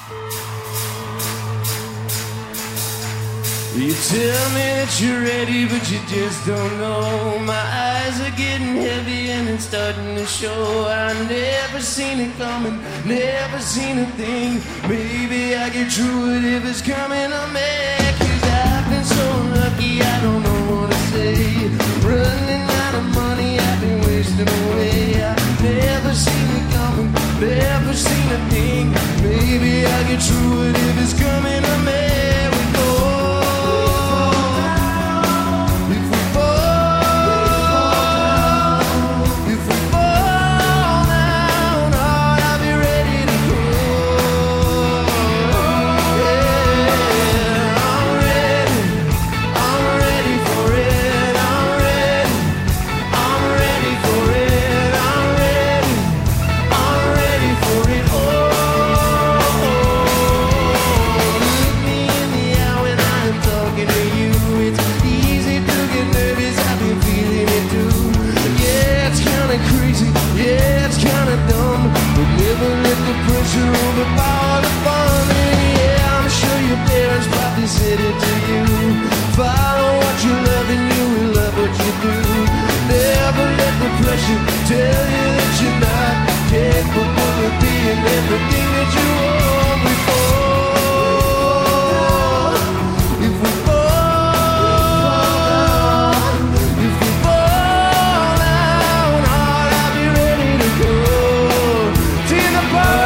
You tell me that you're ready, but you just don't know. My eyes are getting heavy and it's starting to show. I never seen it coming, never seen a thing. Maybe I get through it if it's coming on me. 'Cause I've been so lucky, I don't know what to say. Running out of money, I've been wasting away. I've never seen it coming, never seen a thing. Maybe I get through it if it's coming on me. Overpower the fun, and yeah, I'm sure your parents probably said it to you. Follow what you love and you will love what you do. Never let the pressure tell you that you're not capable of being everything that you were before. If we fall, if we fall down hard, I'll be ready to go to the bar.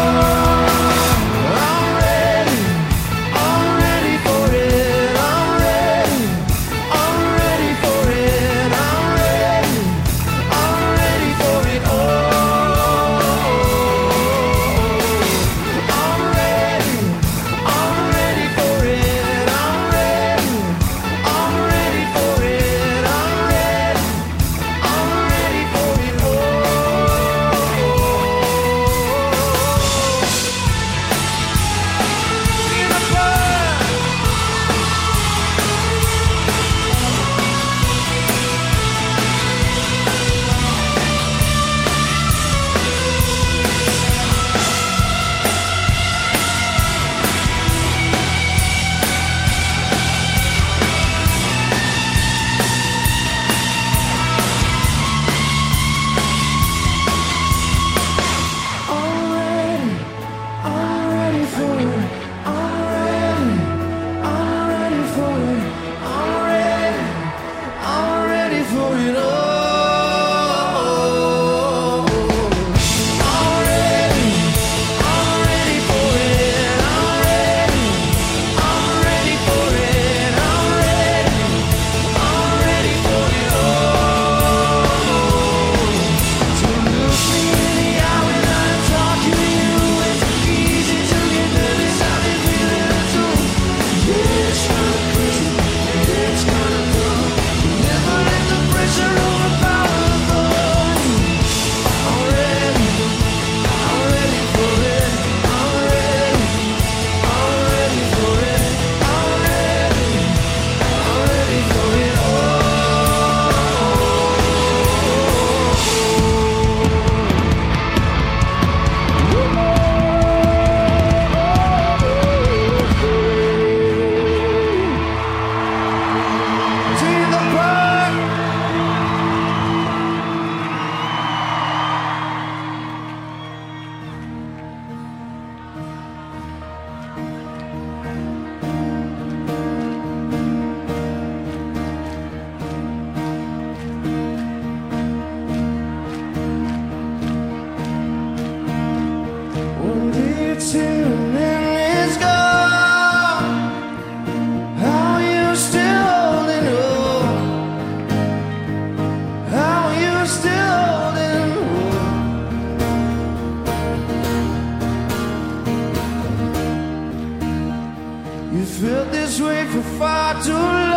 Felt this way for far too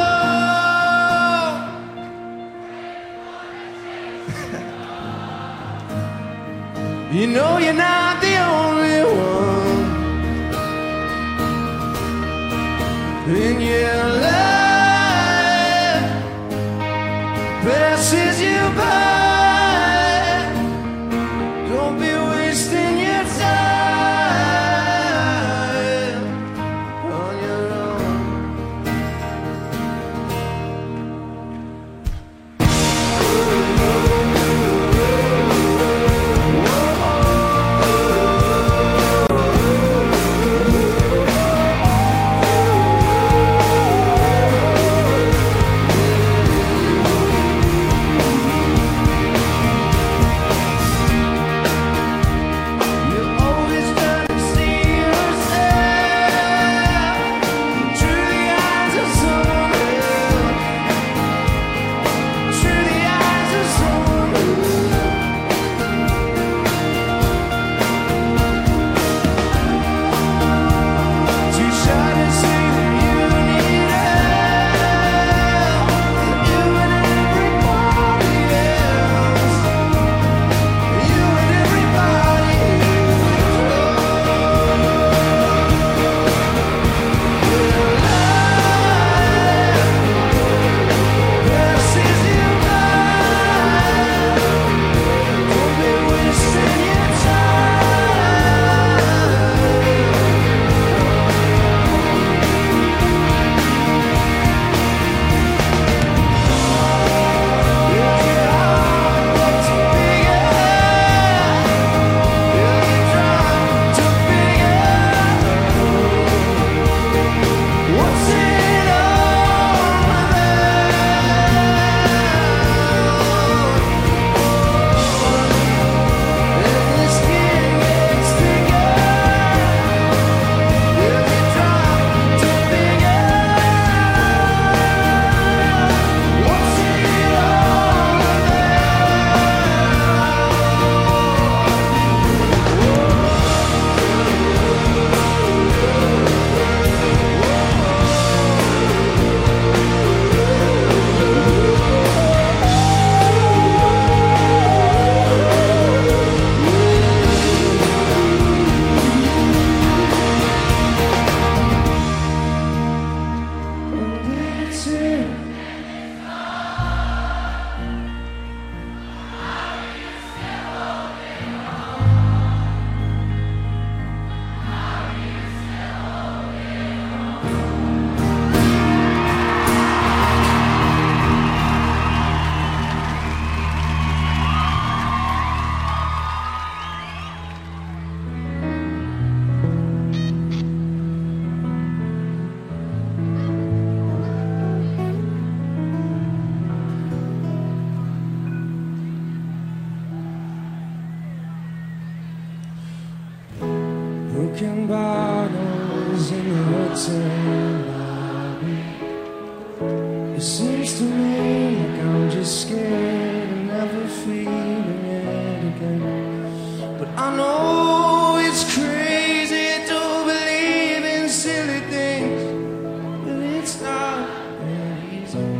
long. You know you're not the only one in your life passes you by. Don't be wasting your time. broken bottles in the hotel lobby. It seems to me like I'm just scared of never feeling it again. But I know it's crazy to believe in silly things, but it's not that easy.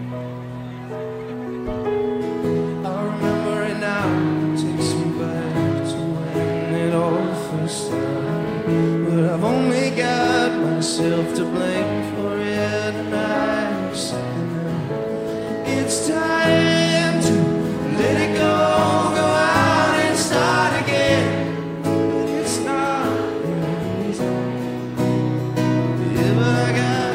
I remember it now, it takes me back to when it all first started. But I've only got myself to blame for it, and I'm saying it's time to let it go, go out and start again. But it's not easy. Yeah, but I got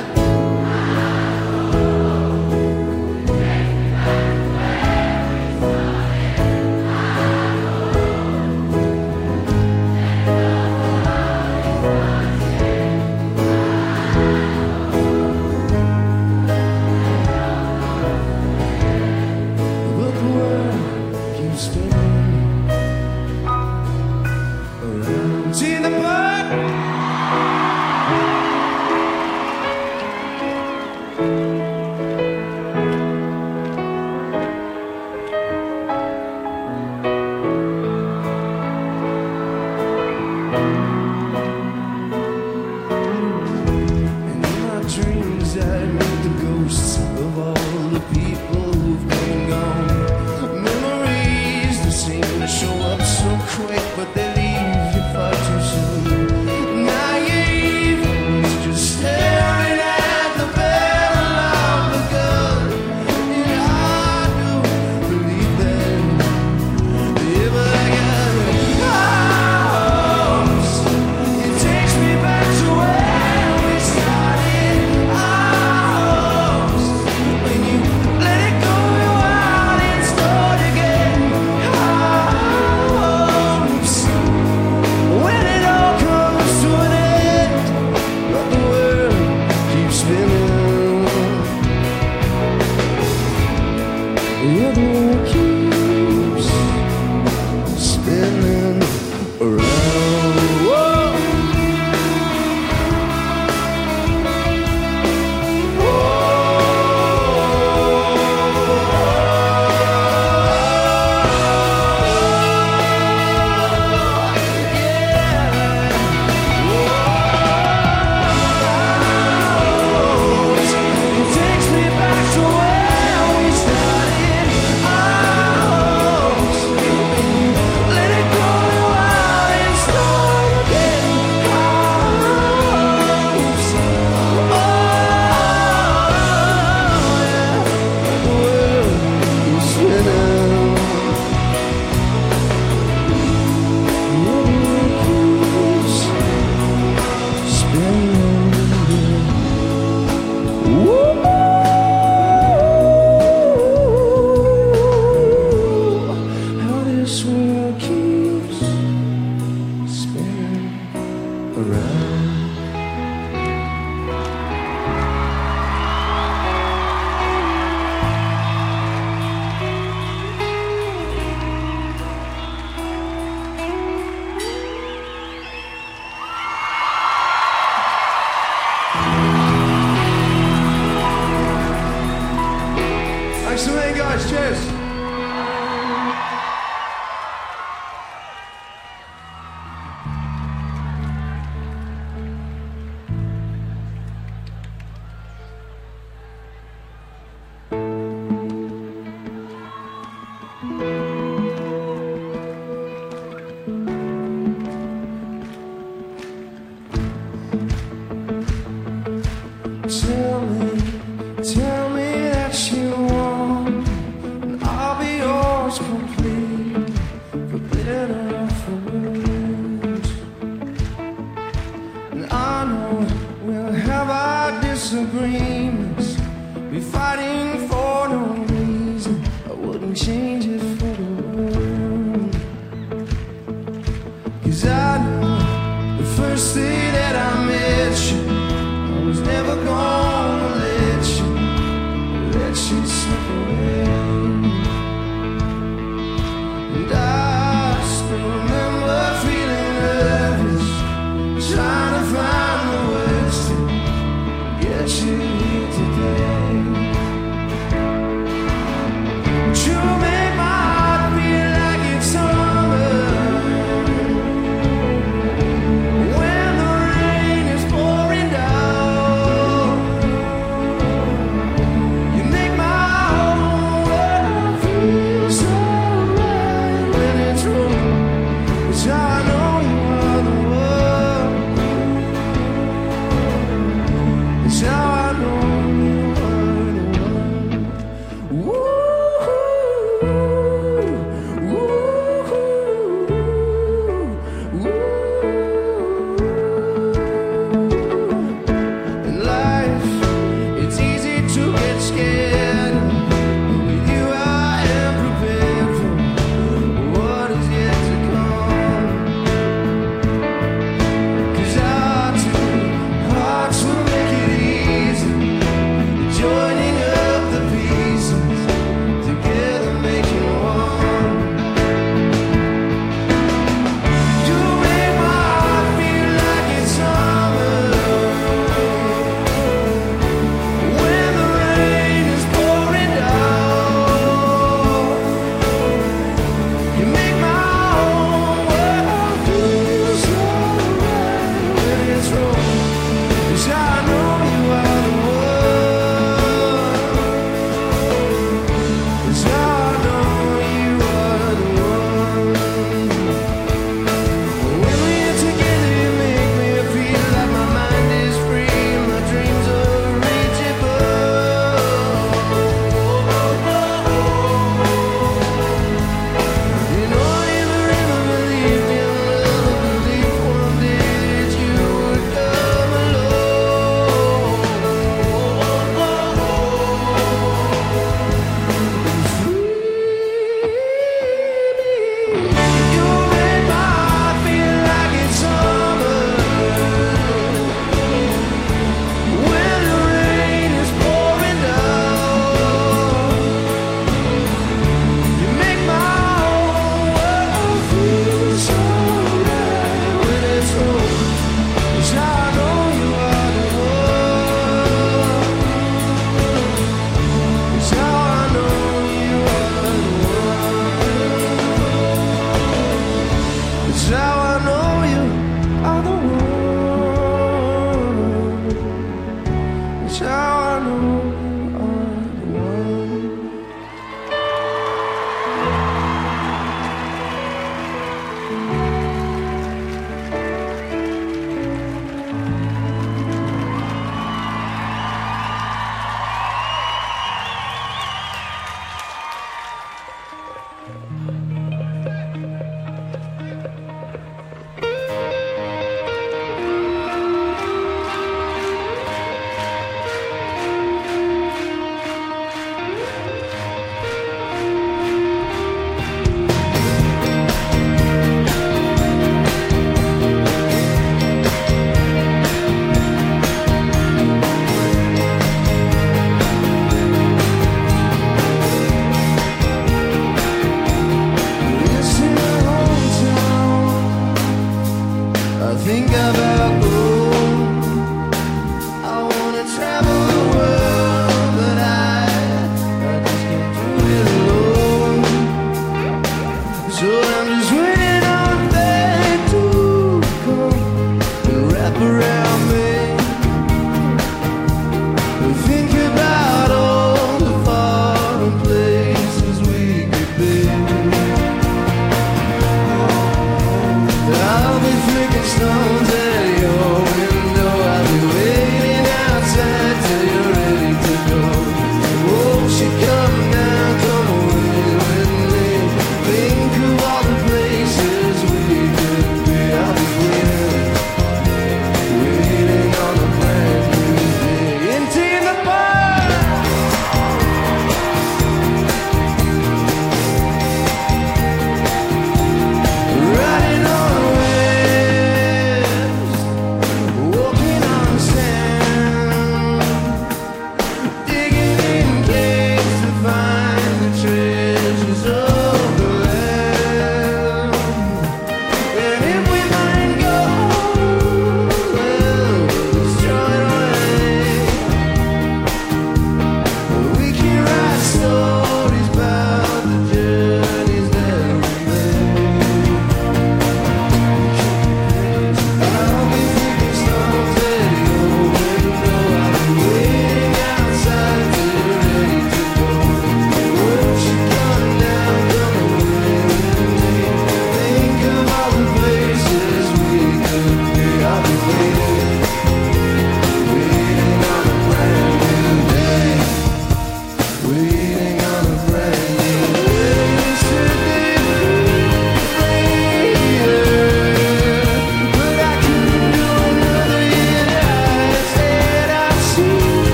tell me that you want, and I'll be yours complete, for better or for worse. And I know we'll have our disagreements, be fighting for no reason. I wouldn't change it for the world, 'cause I know the first day that I met you, I was never gonna let you slip away. And I still remember feeling nervous,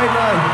great night.